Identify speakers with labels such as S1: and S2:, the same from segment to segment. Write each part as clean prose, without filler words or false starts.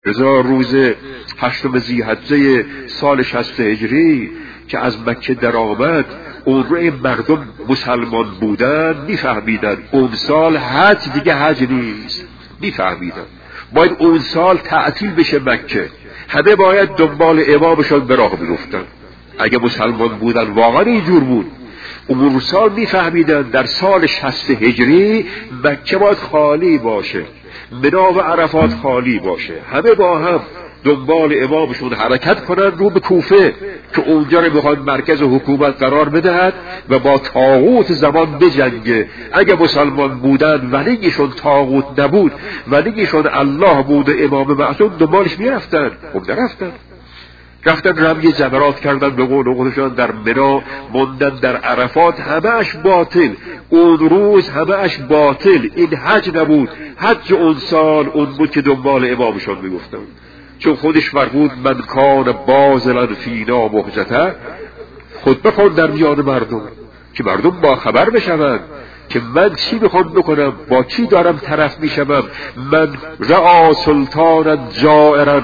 S1: رضا روز 8 ذی‌حجه سال 60 هجری که از مکه در آمد، اون رو مردم مسلمان بودن میفهمیدن اون سال حج دیگه حج نیست، میفهمیدن باید اون سال تعطیل بشه مکه، همه باید دنبال امامشان به راه میرفتن. اگه مسلمان بودن واقعا اینجور بود. اون سال میفهمیدن در سال 60 هجری مکه باید خالی باشه، منا و عرفات خالی باشه، همه با هم دنبال امامشون حرکت کنن رو به کوفه که اونجا رو میخواد مرکز حکومت قرار بدهد و با طاغوت زمان بجنگه. اگه مسلمان بودن ولیشون طاغوت نبود، ولیشون الله بود و امام معصوم، دنبالش میرفتن. خب نرفتن، رفتن رمی جمرات کردن به قول خودشان در منا، موندن در عرفات، همه اش باطل. اون روز همه اش باطل، این حج نبود. حج اون سال اون بود که دنبال امامشان میگفتن، چون خودش فرمود من کان باذلا فینا مهجته، خود بخون در میان مردم که مردم با خبر بشوند که من چی میخوام بکنم، با چی دارم طرف میشم. من رعا سلطانا جائرا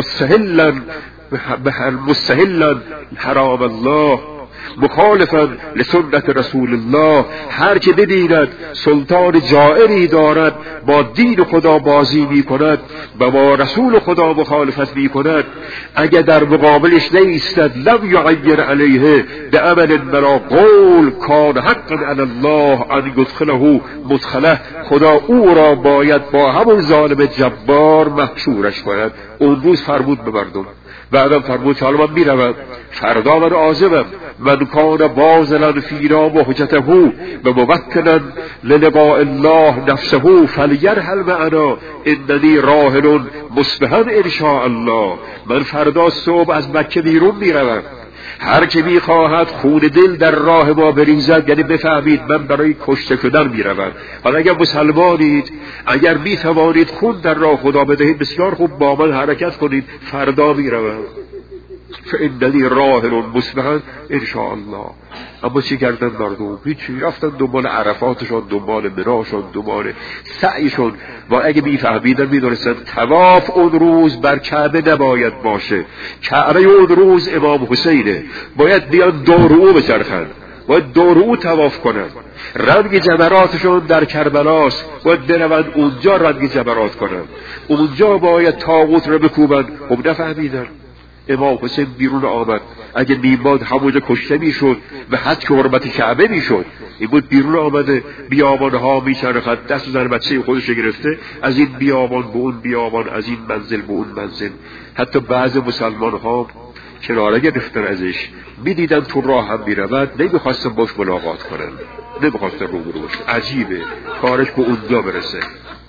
S1: مستحلا حرام الله مخالفا لسنت رسول الله. هر که ببیند سلطان جائری دارد با دین خدا بازی می کند و با رسول خدا مخالفت می کند، اگر در مقابلش نیستد لم یعیر علیه بعمل ولا قول کان حقا علی الله ان یدخله مدخله. خدا او را باید با همون ظالم جبار محشورش کند. اون روز فرمود به مردم، بعدم فرمود حالا من میروم، فردا من عازمم. من کان باذلا فینا مهجته و موکلا للقاء الله نفسه فلیرحل معنا اننی راحل مصبحا ان شاء الله. من فردا صبح از مکه بیرون میروم. هر که میخواهد خون دل در راه ما بریزد، یعنی بفهمید من برای کشته شدن میروم. حالا اگر مسلمانید، اگر میتوانید خون در راه خدا بدهید، بسیار خوب، با من حرکت کنید، فردا میروم. فإننی راحل مصبحا ان شاء الله. اما چی کردن مردم؟ هیچی، رفتن دنبال عرفاتشون، دنبال مناشون، دنبال سعیشون. و اگه میفهمیدن میدونستن طواف اون روز بر کعبه نباید باشه، کعبه اون روز امام حسینه، باید بیان دورو بچرخن، باید دورو طواف کنن. رنگ جمراتشون در کربلاست، باید بروند اونجا رنگ جمرات کنن، اونجا باید طاغوت رو بکوبن. خب نفهمیدن. امام حسین بیرون آمد، اگه میماد همونجا کشته میشد و حد که حرمت کعبه میشد. این بود بیرون آمده، بیابانها میچرخد، دست زن بچه خودش گرفته، از این بیابان به اون بیابان، از این منزل به اون منزل. حتی بعض مسلمان ها کناره گرفتن ازش، میدیدن تو راه هم میرود، نمیخواستن باش ملاقات کنن، نمیخواستن روبرو باشن. عجیبه کارش به اونجا برسه.